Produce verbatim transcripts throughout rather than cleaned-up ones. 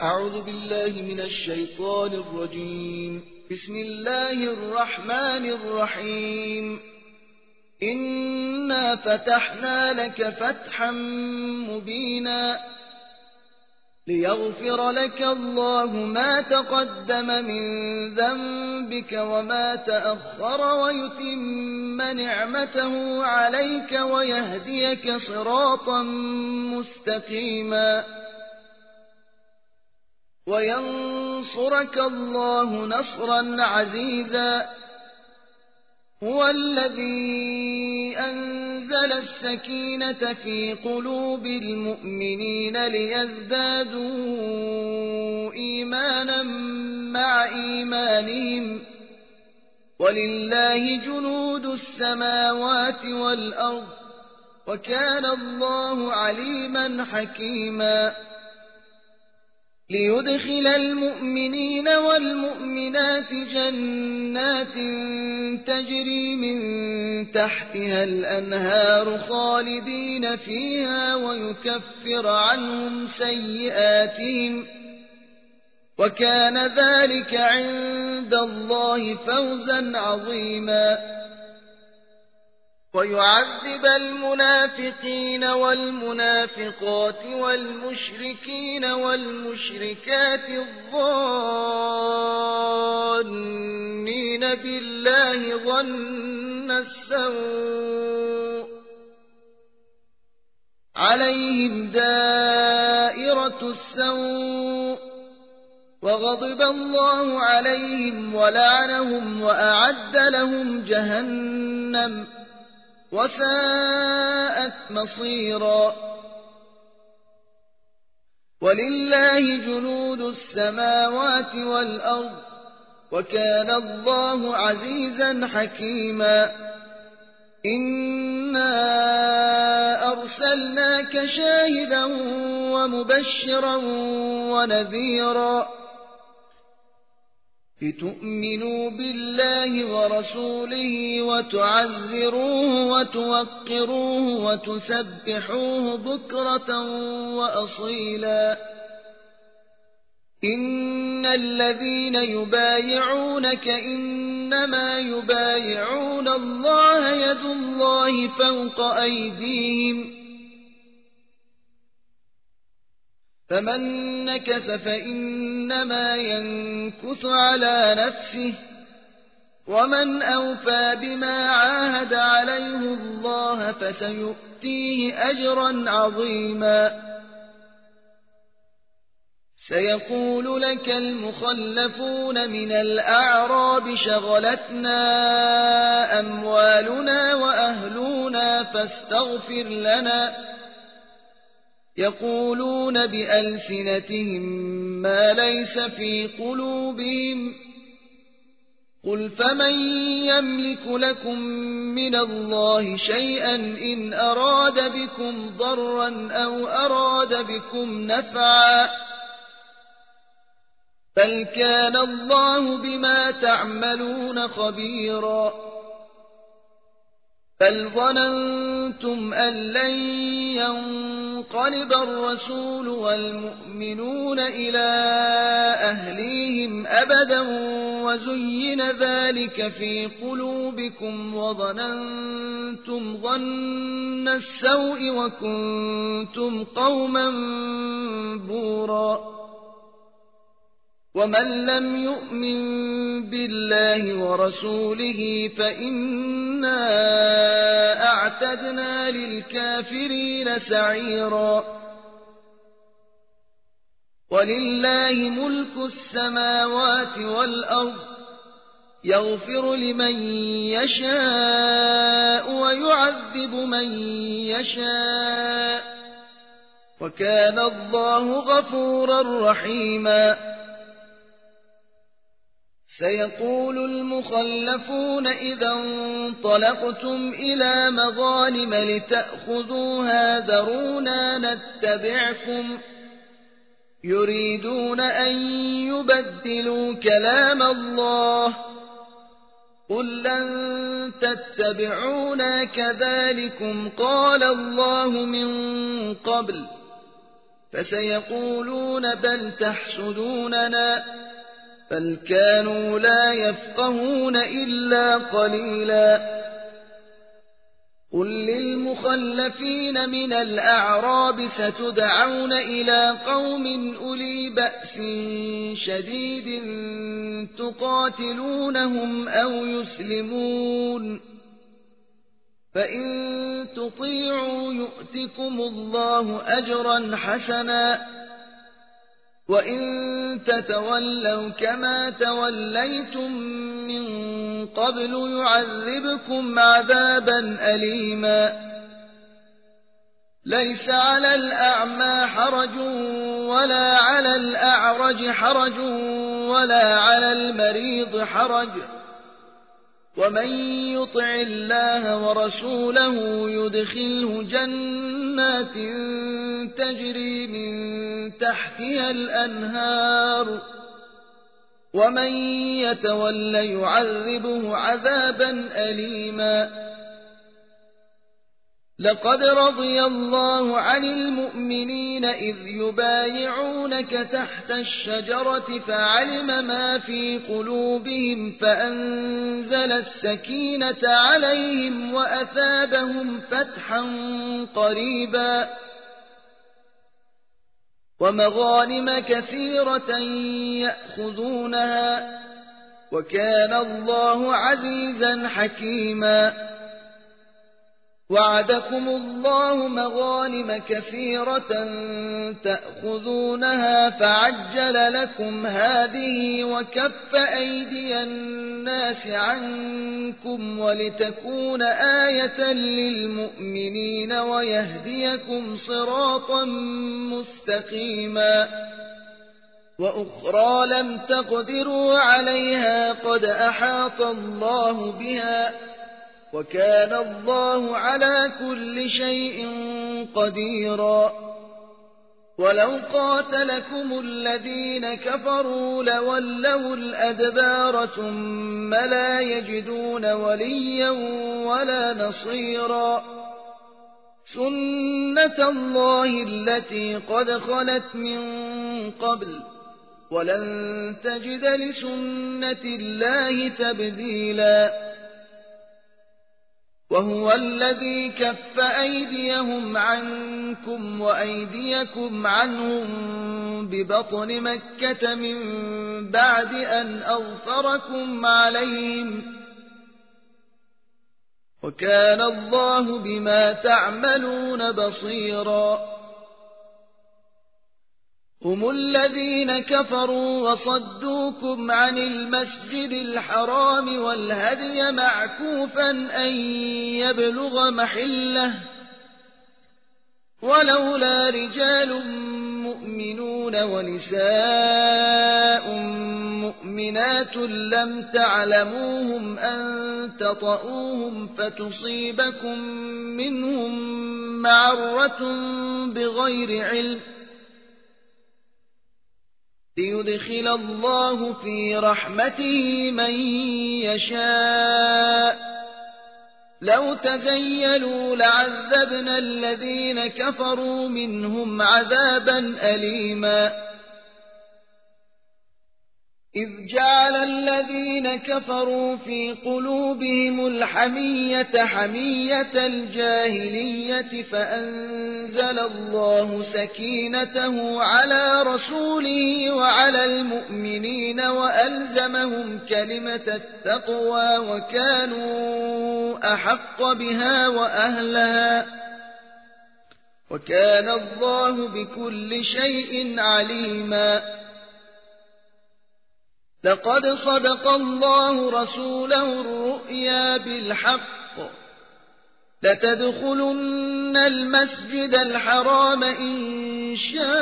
أعوذ بالله من الشيطان الرجيم. بسم الله الرحمن الرحيم. إنا فتحنا لك فتحا مبينا ليغفر لك الله ما تقدم من ذنبك وما تأخر ويتم نعمته عليك ويهديك صراطا مستقيما وينصرك الله نصرا عزيزا. هو الذي أنزل السكينة في قلوب المؤمنين ليزدادوا إيمانا مع إيمانهم ولله جنود السماوات والأرض وكان الله عليما حكيما. ليدخل المؤمنين والمؤمنات جنات تجري من تحتها الأنهار خالدين فيها ويكفر عنهم سيئاتهم وكان ذلك عند الله فوزا عظيما. ويعذب المنافقين والمنافقات والمشركين والمشركات الظانين بالله ظن السوء عليهم دائرة السوء وغضب الله عليهم ولعنهم وأعد لهم جهنم وساءت مصيرا. ولله جنود السماوات والأرض وكان الله عزيزا حكيما. إنا أرسلناك شاهدا ومبشرا ونذيرا لتؤمنوا بالله ورسوله وتعزروه وتوقروه وتسبحوه بكرة وأصيلا. إن الذين يبايعونك إنما يبايعون الله يد الله فوق أيديهم فمن نكث فإنما ينكث على نفسه ومن أوفى بما عاهد عليه الله فسيؤتيه أجرا عظيما. سيقول لك المخلفون من الأعراب شغلتنا أموالنا وأهلنا فاستغفر لنا يقولون بألسنتهم ما ليس في قلوبهم قل فمن يملك لكم من الله شيئا إن أراد بكم ضرا أو أراد بكم نفعا بل كان الله بما تعملون خبيرا. بل ظننتم أن لن ينقلب الرسول والمؤمنون إلى أهليهم أبدا وزين ذلك في قلوبكم وظننتم ظن السوء وكنتم قوما بورا. ومن لم يؤمن بالله ورسوله فإنا أعتدنا للكافرين سعيرا. ولله ملك السماوات والأرض يغفر لمن يشاء ويعذب من يشاء وكان الله غفورا رحيما. سيقول المخلفون إذا انطلقتم إلى مغانم لتأخذوها ذرونا نتبعكم يريدون أن يبدلوا كلام الله قل لن تتبعونا كذلكم قال الله من قبل فسيقولون بل تحسدوننا بل كانوا لا يفقهون إلا قليلا قل للمخلفين من الأعراب ستدعون إلى قوم أولي بأس شديد تقاتلونهم أو يسلمون فإن تطيعوا يؤتكم الله أجرا حسنا وإن تتولوا كما توليتم من قبل يعذبكم عذابا أليما ليس على الأعمى حرج ولا على الأعرج حرج ولا على المريض حرج ومن يطع الله ورسوله يدخله جنات تجري من تحتها الأنهار ومن يتول يعذبه عذابا أليما لقد رضي الله عن المؤمنين إذ يبايعونك تحت الشجرة فعلم ما في قلوبهم فأنزل السكينة عليهم وأثابهم فتحا قريبا ومغانم كثيرة يأخذونها وكان الله عزيزا حكيما وعدكم الله مغانم كثيرة تأخذونها فعجل لكم هذه وكف أيدي الناس عنكم ولتكون آية للمؤمنين ويهديكم صراطا مستقيما وأخرى لم تقدروا عليها قد أحاط الله بها وكان الله على كل شيء قديرا ولو قاتلكم الذين كفروا لولوا الأدبار ثم لا يجدون وليا ولا نصيرا سنة الله التي قد خلت من قبل ولن تجد لسنة الله تبديلا وهو الذي كف أيديهم عنكم وأيديكم عنهم ببطن مكة من بعد أن أظفركم عليهم وكان الله بما تعملون بصيرا هم الذين كفروا وصدوكم عن المسجد الحرام والهدي معكوفا أن يبلغ محله ولولا رجال مؤمنون ونساء مؤمنات لم تعلموهم أن تطؤوهم فتصيبكم منهم معرة بغير علم ليدخل الله في رحمته من يشاء لو تزيلوا لعذبنا الذين كفروا منهم عذابا أليما إذ جعل الذين كفروا في قلوبهم الحمية حمية الجاهلية فأنزل الله سكينته على رسوله وعلى المؤمنين وألزمهم كلمة التقوى وكانوا أحق بها وأهلها وكان الله بكل شيء عليما لقد صدق الله رسوله الرؤيا بالحق لتدخلن المسجد الحرام إن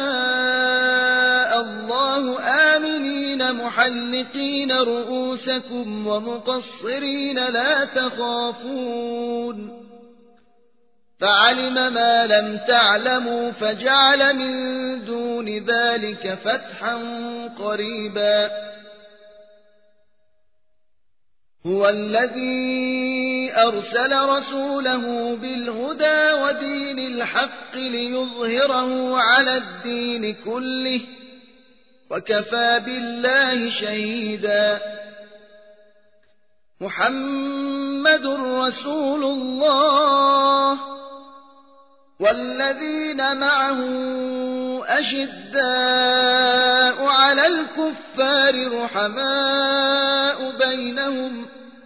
شاء الله آمنين محلقين رؤوسكم ومقصرين لا تخافون فعلم ما لم تعلموا فجعل من دون ذلك فتحا قريبا هو الذي أرسل رسوله بالهدى ودين الحق ليظهره على الدين كله وكفى بالله شهيدا محمد رسول الله والذين معه أشداء على الكفار رحماء بينهم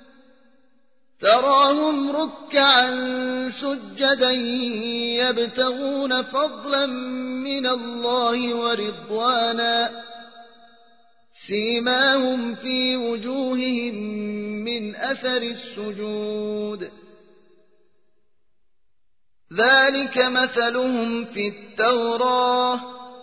تراهم ركعا سجدا يبتغون فضلا من الله ورضوانا سيماهم في وجوههم من أثر السجود ذلك مثلهم في التوراة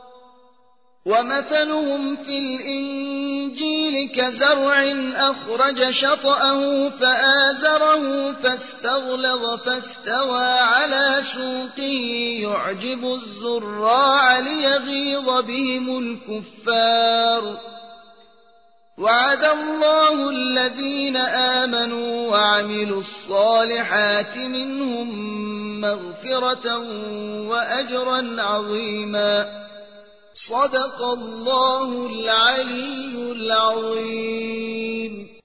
ومثلهم في الإنجيل كزرع أخرج شطأه فآزره فاستغلظ فاستوى على سوقه يعجب الزراع ليغيظ بهم الكفار وعد الله الذين آمنوا وعملوا الصالحات منهم مغفرة وأجرا عظيما صدق الله العلي العظيم.